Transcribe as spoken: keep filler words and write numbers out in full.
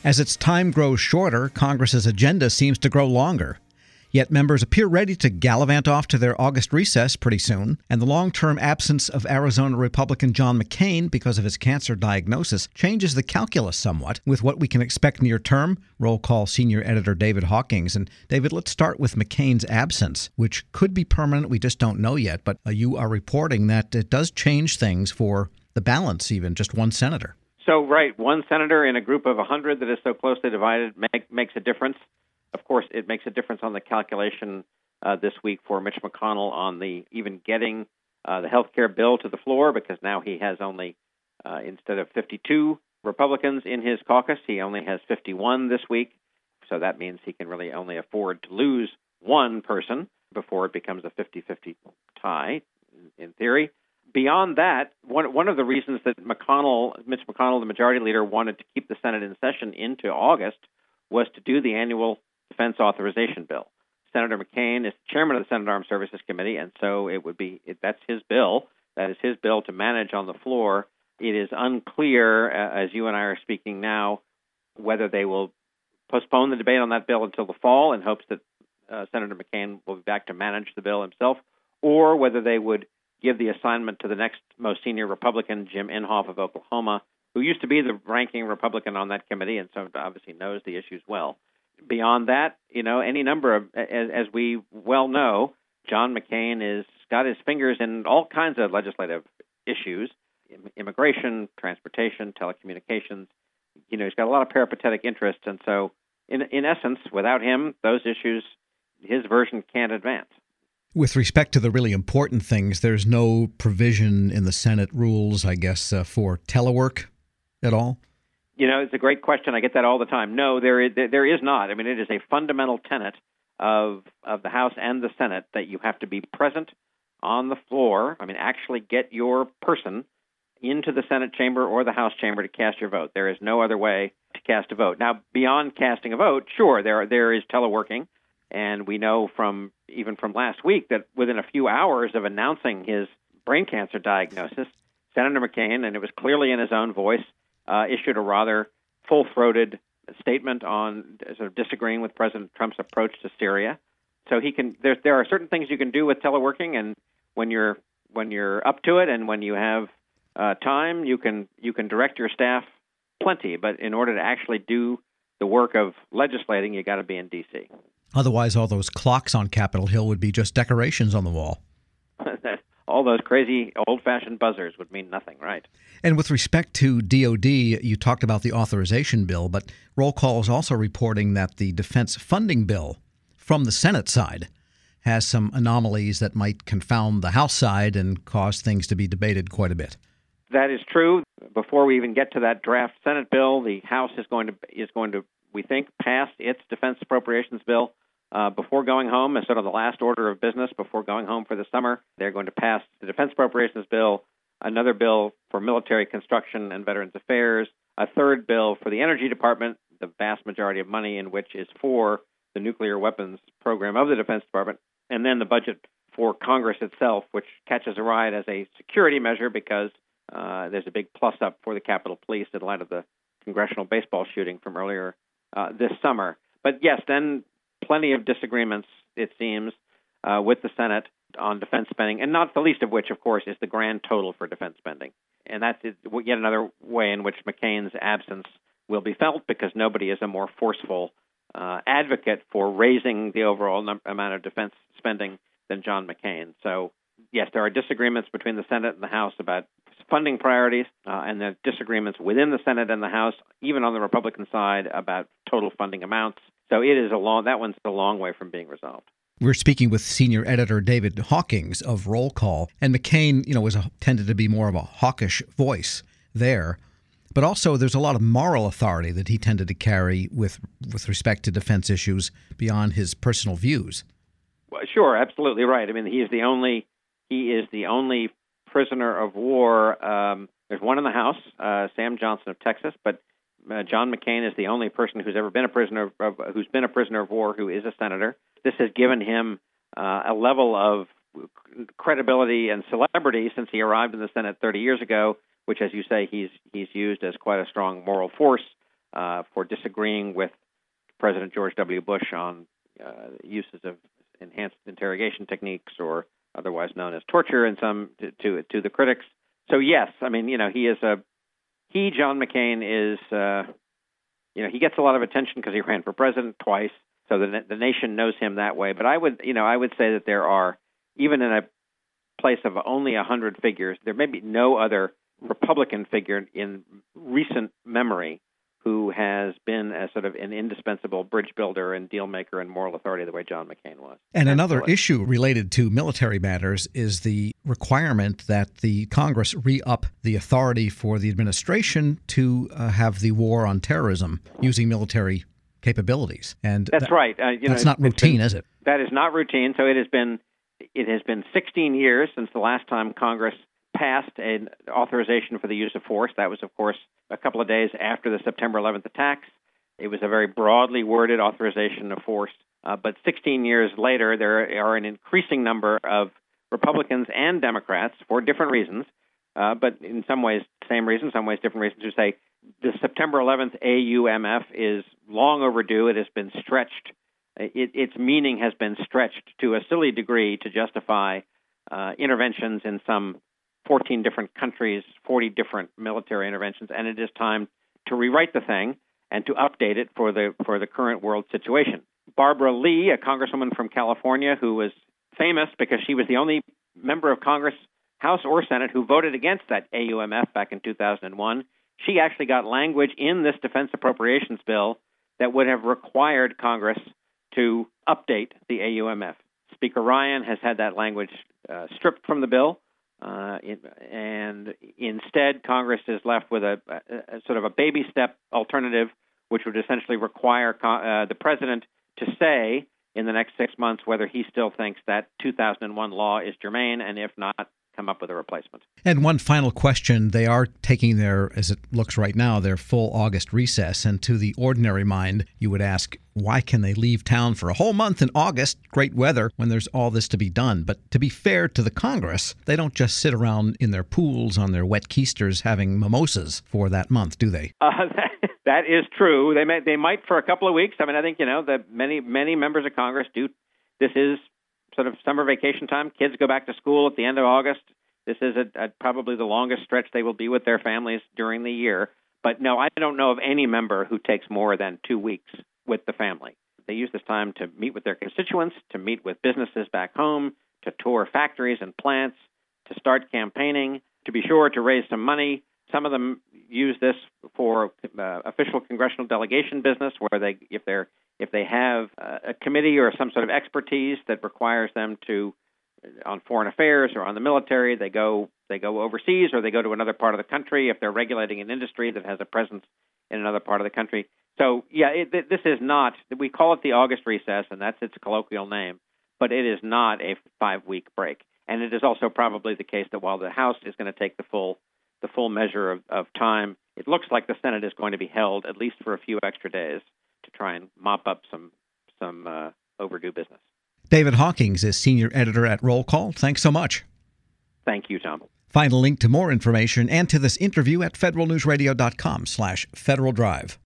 As its time grows shorter, Congress's agenda seems to grow longer. Yet members appear ready to gallivant off to their August recess pretty soon, and the long-term absence of Arizona Republican John McCain because of his cancer diagnosis changes the calculus somewhat with what we can expect near term. Roll call senior editor David Hawkins. And David, let's start with McCain's absence, which could be permanent. We just don't know yet. But uh, you are reporting that it does change things for the balance, even just one senator. So, right, one senator in a group of one hundred that is so closely divided make, makes a difference. Of course, it makes a difference on the calculation uh, this week for Mitch McConnell on the even getting uh, the health care bill to the floor, because now he has only, uh, instead of fifty-two Republicans in his caucus, he only has fifty-one this week. So that means he can really only afford to lose one person before it becomes a fifty-fifty tie, in theory. Beyond that, one one of the reasons that McConnell, Mitch McConnell, the majority leader, wanted to keep the Senate in session into August was to do the annual defense authorization bill. Senator McCain is chairman of the Senate Armed Services Committee, and so it would be it, that's his bill. That is his bill to manage on the floor. It is unclear, uh, as you and I are speaking now, whether they will postpone the debate on that bill until the fall in hopes that uh, Senator McCain will be back to manage the bill himself, or whether they would give the assignment to the next most senior Republican, Jim Inhofe of Oklahoma, who used to be the ranking Republican on that committee and so obviously knows the issues well. Beyond that, you know, any number of, as, as we well know, John McCain has got his fingers in all kinds of legislative issues, immigration, transportation, telecommunications. You know, he's got a lot of peripatetic interests. And so, in in essence, without him, those issues, his version can't advance. With respect to the really important things, there's no provision in the Senate rules, I guess, uh, for telework at all? You know, it's a great question. I get that all the time. No, there is, there is not. I mean, it is a fundamental tenet of of the House and the Senate that you have to be present on the floor. I mean, actually get your person into the Senate chamber or the House chamber to cast your vote. There is no other way to cast a vote. Now, beyond casting a vote, sure, there there is teleworking. And we know from even from last week that within a few hours of announcing his brain cancer diagnosis, Senator McCain, and it was clearly in his own voice, uh, issued a rather full-throated statement on sort of disagreeing with President Trump's approach to Syria. So he can there there are certain things you can do with teleworking, and when you're when you're up to it and when you have uh, time, you can you can direct your staff plenty. But in order to actually do the work of legislating, you got to be in D C. Otherwise, all those clocks on Capitol Hill would be just decorations on the wall. All those crazy old-fashioned buzzers would mean nothing, right? And with respect to D O D, you talked about the authorization bill, but Roll Call is also reporting that the defense funding bill from the Senate side has some anomalies that might confound the House side and cause things to be debated quite a bit. That is true. Before we even get to that draft Senate bill, the House is going to is going to, we think, pass its defense appropriations bill. Uh, before going home, as sort of the last order of business, before going home for the summer, they're going to pass the Defense Appropriations Bill, another bill for military construction and Veterans Affairs, a third bill for the Energy Department, the vast majority of money in which is for the nuclear weapons program of the Defense Department, and then the budget for Congress itself, which catches a ride as a security measure because uh, there's a big plus-up for the Capitol Police in light of the congressional baseball shooting from earlier uh, this summer. But yes, then plenty of disagreements, it seems, uh, with the Senate on defense spending, and not the least of which, of course, is the grand total for defense spending. And that's yet another way in which McCain's absence will be felt, because nobody is a more forceful uh, advocate for raising the overall num- amount of defense spending than John McCain. So, yes, there are disagreements between the Senate and the House about funding priorities, uh, and there are disagreements within the Senate and the House, even on the Republican side, about total funding amounts. So it is a long, that one's a long way from being resolved. We're speaking with senior editor David Hawkins of Roll Call. And McCain, you know, was a, tended to be more of a hawkish voice there. But also there's a lot of moral authority that he tended to carry with with respect to defense issues beyond his personal views. Well, sure, absolutely right. I mean, he is the only he is the only prisoner of war. Um, there's one in the House, uh, Sam Johnson of Texas, but Uh, John McCain is the only person who's ever been a prisoner of, of who's been a prisoner of war who is a senator. This has given him uh, a level of credibility and celebrity since he arrived in the Senate thirty years ago, which, as you say, he's he's used as quite a strong moral force uh, for disagreeing with President George W. Bush on uh, uses of enhanced interrogation techniques, or otherwise known as torture, in some to, to to the critics. So yes, I mean, you know, he is a he John McCain is uh, you know he gets a lot of attention because he ran for president twice, so the the nation knows him that way. But I would you know I would say that there are, even in a place of only a hundred figures, there may be no other Republican figure in recent memory who has been a sort of an indispensable bridge builder and deal maker and moral authority the way John McCain was. And another issue related to military matters is the requirement that the Congress re-up the authority for the administration to uh, have the war on terrorism using military capabilities. And that's that, right. Uh, you that's know, not routine, been, is it? That is not routine. So it has been it has been sixteen years since the last time Congress passed an authorization for the use of force. That was, of course, a couple of days after the September eleventh attacks. It was a very broadly worded authorization of force. Uh, but sixteen years later, there are an increasing number of Republicans and Democrats, for different reasons, uh, but in some ways, same reasons, some ways, different reasons, who say the September eleventh A U M F is long overdue. It has been stretched. It, its meaning has been stretched to a silly degree to justify uh, interventions in some fourteen different countries, forty different military interventions, and it is time to rewrite the thing and to update it for the for the current world situation. Barbara Lee, a congresswoman from California who was famous because she was the only member of Congress, House or Senate, who voted against that A U M F back in two thousand one, she actually got language in this defense appropriations bill that would have required Congress to update the A U M F. Speaker Ryan has had that language uh, stripped from the bill. Uh, it, and instead, Congress is left with a, a, a sort of a baby step alternative, which would essentially require co- uh, the president to say in the next six months whether he still thinks that two thousand one law is germane, and if not, come up with a replacement. And one final question. They are taking their, as it looks right now, their full August recess. And to the ordinary mind, you would ask, why can they leave town for a whole month in August, great weather, when there's all this to be done? But to be fair to the Congress, they don't just sit around in their pools on their wet keisters having mimosas for that month, do they? Uh, that, that is true. They may, they might for a couple of weeks. I mean, I think, you know, that many, many members of Congress do. This is sort of summer vacation time. Kids go back to school at the end of August. This is a, a, probably the longest stretch they will be with their families during the year. But no, I don't know of any member who takes more than two weeks with the family. They use this time to meet with their constituents, to meet with businesses back home, to tour factories and plants, to start campaigning, to be sure to raise some money. Some of them use this for uh, official congressional delegation business, where they, if they're if they have a committee or some sort of expertise that requires them to, on foreign affairs or on the military, they go they go overseas, or they go to another part of the country if they're regulating an industry that has a presence in another part of the country. So, yeah, it, this is not, we call it the August recess, and that's its colloquial name, but it is not a five-week break. And it is also probably the case that while the House is going to take the full the full measure of, of time, it looks like the Senate is going to be held at least for a few extra days to try and mop up some some uh, overdue business. David Hawkins is senior editor at Roll Call. Thanks so much. Thank you, Tom. Find a link to more information and to this interview at federal news radio dot com slash Federal Drive.